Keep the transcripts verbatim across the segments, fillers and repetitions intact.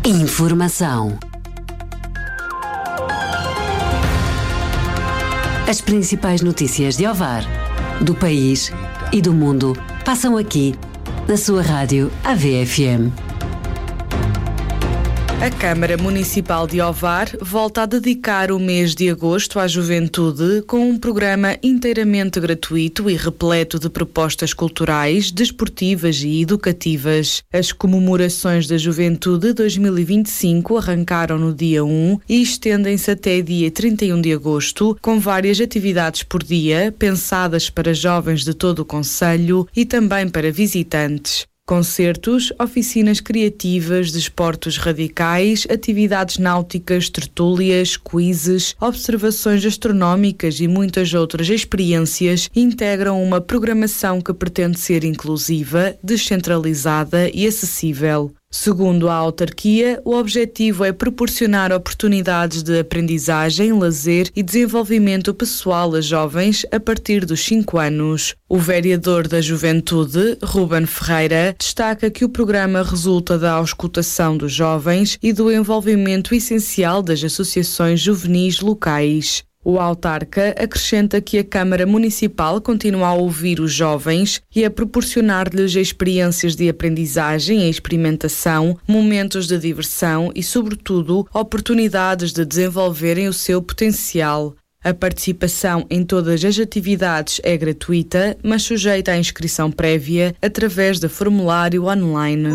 Informação. As principais notícias de Ovar, do país e do mundo passam aqui, na sua rádio A V F M. A Câmara Municipal de Ovar volta a dedicar o mês de agosto à juventude com um programa inteiramente gratuito e repleto de propostas culturais, desportivas e educativas. As comemorações da Juventude dois mil e vinte e cinco arrancaram no dia um e estendem-se até dia trinta e um de agosto, com várias atividades por dia, pensadas para jovens de todo o concelho e também para visitantes. Concertos, oficinas criativas, desportos radicais, atividades náuticas, tertúlias, quizzes, observações astronómicas e muitas outras experiências integram uma programação que pretende ser inclusiva, descentralizada e acessível. Segundo a autarquia, o objetivo é proporcionar oportunidades de aprendizagem, lazer e desenvolvimento pessoal a jovens a partir dos cinco anos. O vereador da Juventude, Ruben Ferreira, destaca que o programa resulta da auscultação dos jovens e do envolvimento essencial das associações juvenis locais. O autarca acrescenta que a Câmara Municipal continua a ouvir os jovens e a proporcionar-lhes experiências de aprendizagem e experimentação, momentos de diversão e, sobretudo, oportunidades de desenvolverem o seu potencial. A participação em todas as atividades é gratuita, mas sujeita à inscrição prévia através de formulário online.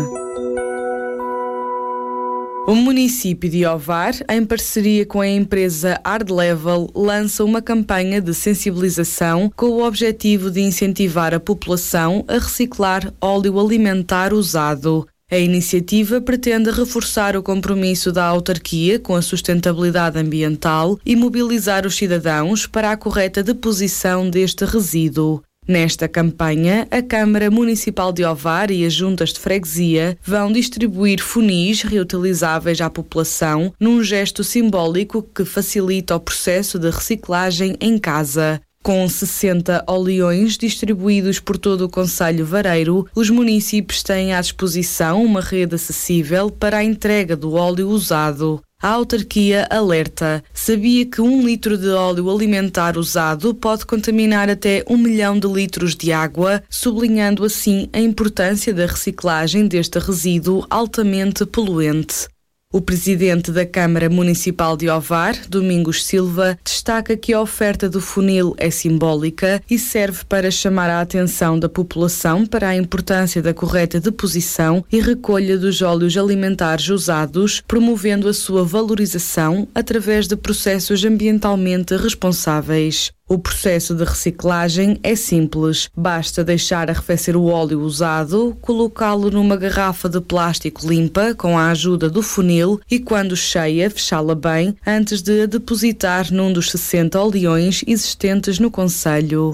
O município de Ovar, em parceria com a empresa Hard Level, lança uma campanha de sensibilização com o objetivo de incentivar a população a reciclar óleo alimentar usado. A iniciativa pretende reforçar o compromisso da autarquia com a sustentabilidade ambiental e mobilizar os cidadãos para a correta deposição deste resíduo. Nesta campanha, a Câmara Municipal de Ovar e as juntas de freguesia vão distribuir funis reutilizáveis à população num gesto simbólico que facilita o processo de reciclagem em casa. Com sessenta oleões distribuídos por todo o concelho vareiro, os municípios têm à disposição uma rede acessível para a entrega do óleo usado. A autarquia alerta. Sabia que um litro de óleo alimentar usado pode contaminar até um milhão de litros de água, sublinhando assim a importância da reciclagem deste resíduo altamente poluente. O presidente da Câmara Municipal de Ovar, Domingos Silva, destaca que a oferta do funil é simbólica e serve para chamar a atenção da população para a importância da correta deposição e recolha dos óleos alimentares usados, promovendo a sua valorização através de processos ambientalmente responsáveis. O processo de reciclagem é simples. Basta deixar arrefecer o óleo usado, colocá-lo numa garrafa de plástico limpa com a ajuda do funil e, quando cheia, fechá-la bem antes de a depositar num dos sessenta oleões existentes no concelho.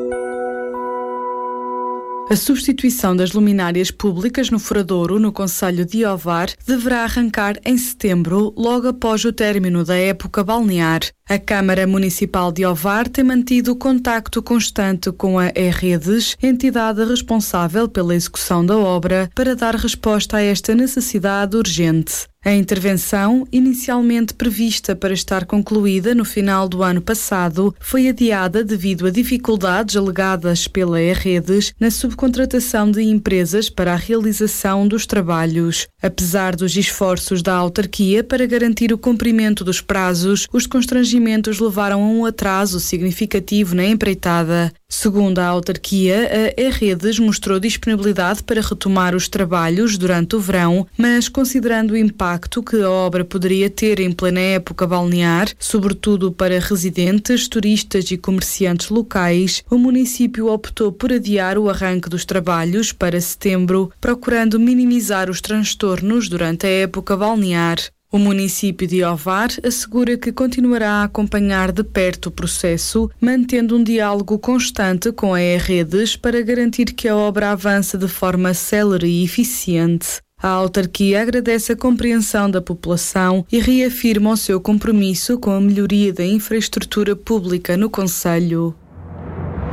A substituição das luminárias públicas no Furadouro, no concelho de Ovar, deverá arrancar em setembro, logo após o término da época balnear. A Câmara Municipal de Ovar tem mantido contacto constante com a E-Redes, entidade responsável pela execução da obra, para dar resposta a esta necessidade urgente. A intervenção, inicialmente prevista para estar concluída no final do ano passado, foi adiada devido a dificuldades alegadas pela E-Redes na subcontratação de empresas para a realização dos trabalhos. Apesar dos esforços da autarquia para garantir o cumprimento dos prazos, os constrangimentos levaram a um atraso significativo na empreitada. Segundo a autarquia, a E-Redes mostrou disponibilidade para retomar os trabalhos durante o verão, mas considerando o impacto que a obra poderia ter em plena época balnear, sobretudo para residentes, turistas e comerciantes locais, o município optou por adiar o arranque dos trabalhos para setembro, procurando minimizar os transtornos durante a época balnear. O município de Ovar assegura que continuará a acompanhar de perto o processo, mantendo um diálogo constante com a E-Redes para garantir que a obra avance de forma célere e eficiente. A autarquia agradece a compreensão da população e reafirma o seu compromisso com a melhoria da infraestrutura pública no concelho.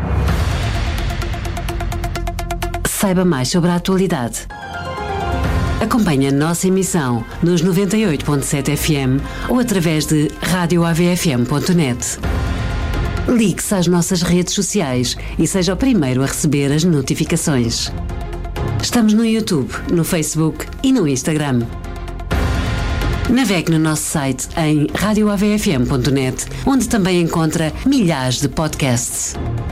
Saiba mais sobre a atualidade Acompanhe a nossa emissão nos noventa e oito ponto sete F M ou através de rádio A V F M ponto net. Ligue-se às nossas redes sociais e seja o primeiro a receber as notificações. Estamos no YouTube, no Facebook e no Instagram. Navegue no nosso site em rádio A V F M ponto net, onde também encontra milhares de podcasts.